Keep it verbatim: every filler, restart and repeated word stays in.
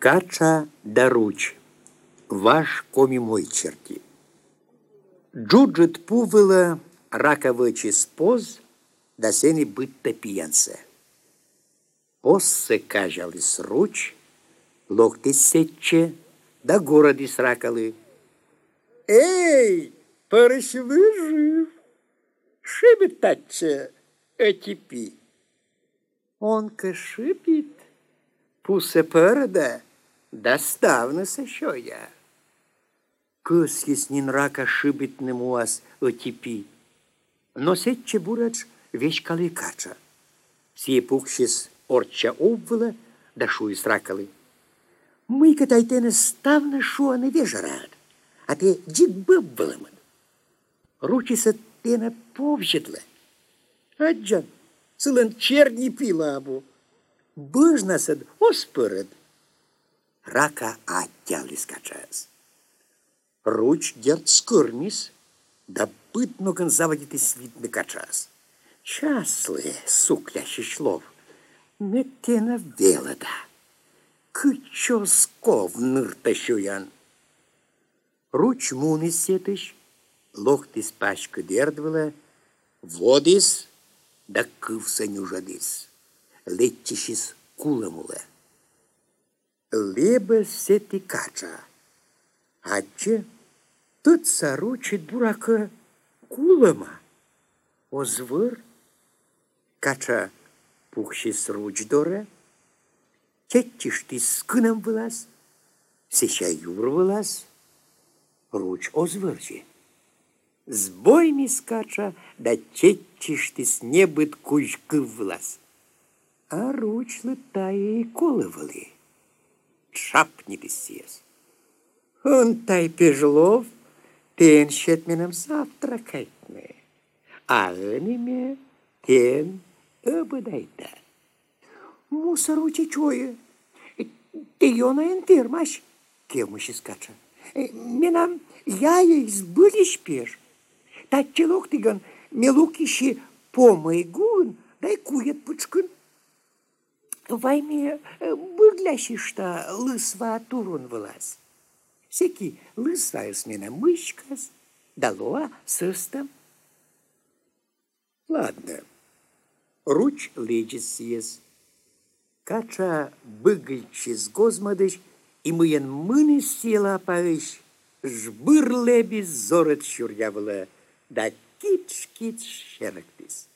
Кача да руч, ваш коми мой черти. Джуджит пувела раковичи споз, да сени битта пиянце. Оссе кажалис руч, локти сече, да городи сракали. Эй, порышевы жив, шибетаче, этипи. Он-ка шипит, пусе переда, доставно сещё я. Кыс яснин рака шибитнем уаз этипи. Но сетче бурач вещь кали кача. Сие пукшис орча обвела, да шуи сракали. Мы-ка тайтене ставна шуаны вежарад, а те джик быббаламан. Ручиса тена повжедла. Аджан, сылан черни пила абу. Быжнасад оспырыд. Рака аттялис качас. Руч дерт скурмис, да пытноган заводитис видны качас. Частлы, суклящий шлов, метена велода. Кычо сков ныртащуян. Руч мунис сетыш, лохтис пачка дердвала, водис, да кывса нюжадис. Летчищис куламула. Лебе сети кача. Адже тут соручит бурака кулама. Озвыр, кача пухшис руч доре, четчиш ты скыном вылаз, сеща юр вылаз, руч озвырчи. Сбой ми скача, да четчиш ты с небыт кучкы влаз. А руч лытая и колывали. Чапни ты сес. Он тай пежлов, тен щет менам завтракайтне. А эниме тен обыдайта. Мусоручи чое. Тиона энтирмаш, кемыши скача. Менам яя избылиш пеш. Так челок тиган мелукиши помайгун, дай кует пучкын. Вайме быглящишта лысва турун вылаз. Секи лысая смена мышкас, дало сыстом. Ладно, руч лечис съез. Кача быгальчис гозмадыш, и мыен мыны села павыш, жбыр лебис зорет щурявыла, да кич-кич шерактис.